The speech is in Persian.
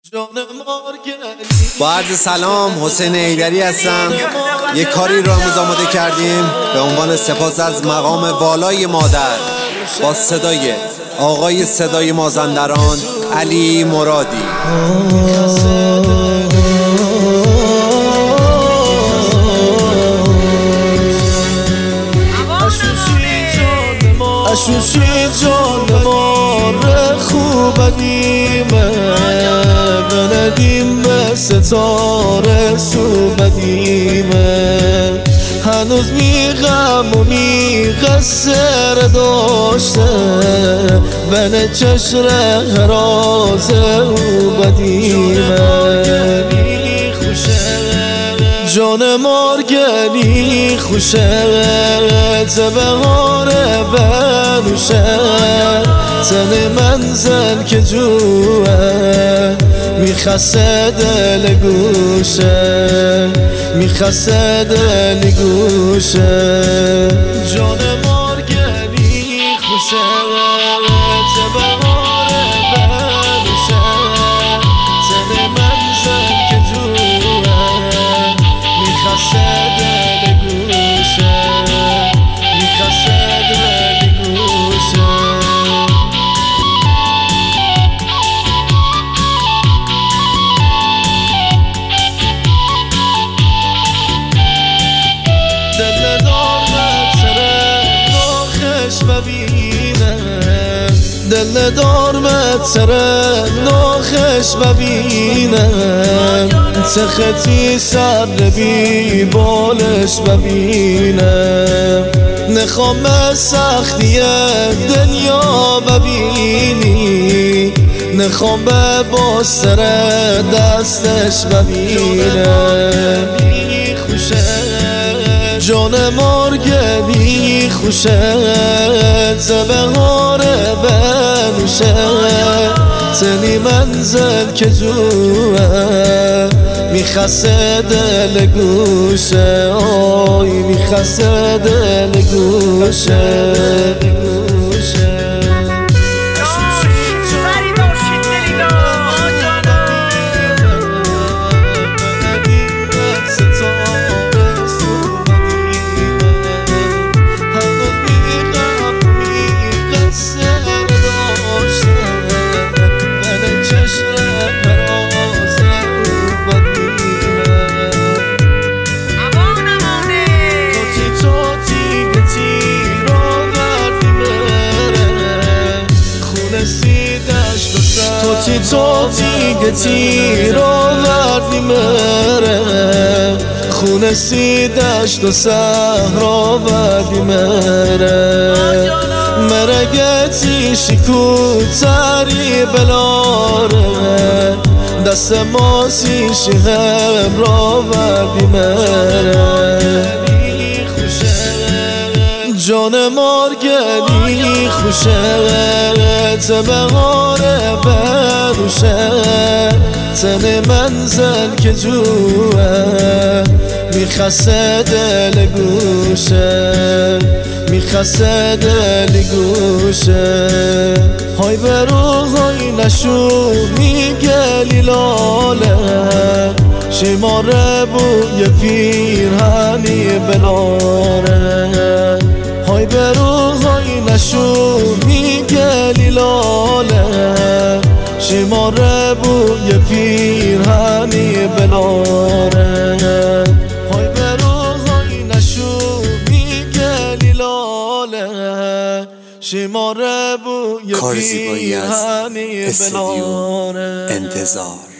با عرض سلام، حسین حیدری هستم. یک کاری رو امروز آماده کردیم به عنوان سپاس از مقام والای مادر با صدای آقای صدای مازندران علی مرادی. اشوشی جان مار خوبدیمه بندیم به ستاره سوبدیمه هنوز میغم و میقصر داشته بن چشر هراز او بدیمه جان مارگلی خوشه زبهار بنوشه تن منزل که جوه میخسته دل گوشه میخسته دل گوشه جان مارگلی خوشه زبهار بنوشه تن منزل که جوه میخسته دل گوشه میخسته دل گوشه دل دار متره ناخش ببینم تختی سر بی بالش ببینم نخوام سختی دنیا ببینی نخوام به باستر دستش ببینم جان مارگلی خوشه زبهار بنوشه تنی منزل که جوه میخسته دل گوشه آی میخسته دل گوشه تو دیگه تیر آوردی مره خونه سیدشت و سهر آوردی مره گتی شکوتری بلاره دست ماسی شهم را آوردی جان مارگلی خوشه زبهار بنوشه تن منزل که جوه میخسته دل گوشه میخسته دل گوشه های برو های نشو میگلی لاله شماره بوی پیرهنی بلاره های برو های نشو میگلی لاله شماره بوی پیرهنی بلاره های برو های نشو میگلی لاله شماره بوی کار زیبایی از پیرهنی استودیو بلاره انتظار.